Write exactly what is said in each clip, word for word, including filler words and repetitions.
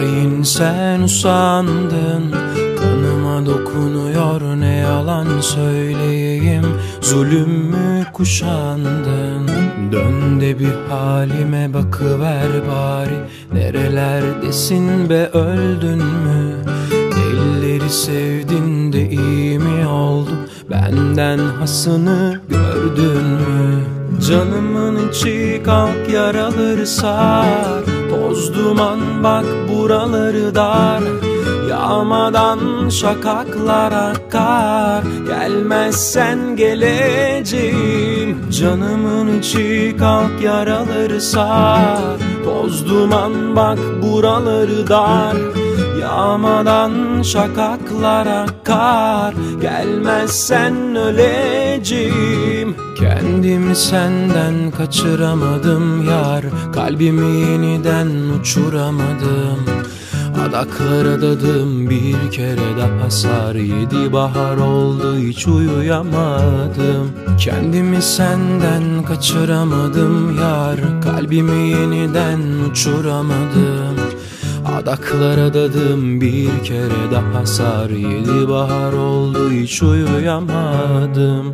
Hain sen usandın, kanıma dokunuyor, ne yalan söyleyeyim, zulüm mü kuşandın? Dön de bir halime bakıver bari, nerelerdesin be, öldün mü? Elleri sevdin de iyi mi oldu, benden hasını gördün mü? Canımın içi kalk yaraları sar, toz duman bak buraları dar. Yağmadan şakaklar akar, gelmezsen geleceğim. Canımın içi kalk yaraları sar, toz duman bak buraları dar. Yağmadan şakaklar akar, gelmezsen öleceğim. Kendimi senden kaçıramadım yar, kalbimi yeniden uçuramadım. Adaklara adadım, bir kere daha sar, yedi bahar oldu hiç uyuyamadım. Kendimi senden kaçıramadım yar, kalbimi yeniden uçuramadım. Adaklara adadım, bir kere daha sar, yedi bahar oldu hiç uyuyamadım.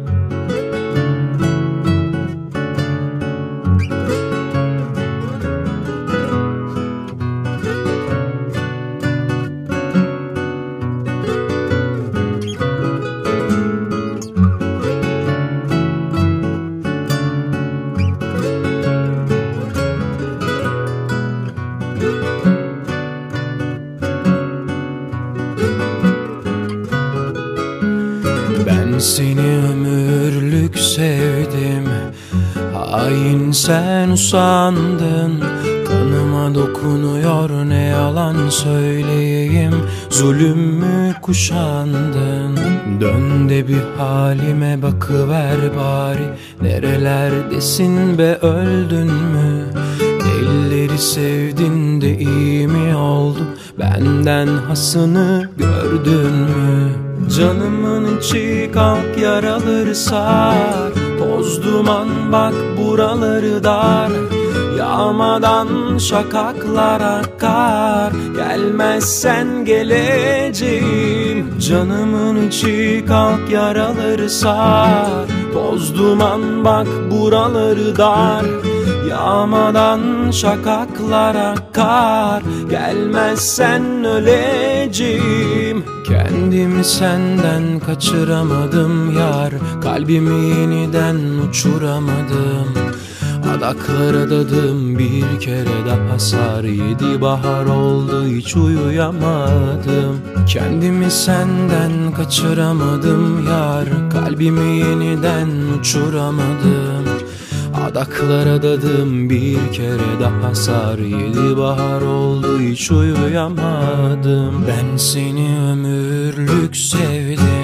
Ben seni ömürlük sevdim, hain sen usandın. Kanıma dokunuyor, ne yalan söyleyeyim, zulüm mü kuşandın? Dön de bir halime bakıver bari, nerelerdesin be, öldün mü? Elleri sevdin de iyi mi oldu, benden hasını gördün mü? Canımın içi kalk yaraları sar, toz duman bak buraları dar. Yağmadan şakaklar akar, gelmezsen geleceğim. Canımın içi kalk yaraları sar, toz duman bak buraları dar. Yağmadan şakaklar akar, gelmezsen öleceğim. Kendimi senden kaçıramadım yar, kalbimi yeniden uçuramadım. Adaklara adadım, bir kere daha sar, yedi bahar oldu hiç uyuyamadım. Kendimi senden kaçıramadım yar, kalbimi yeniden uçuramadım. Adaklara adadım, bir kere daha sar, yedi bahar oldu hiç uyuyamadım. Ben seni ömürlük sevdim,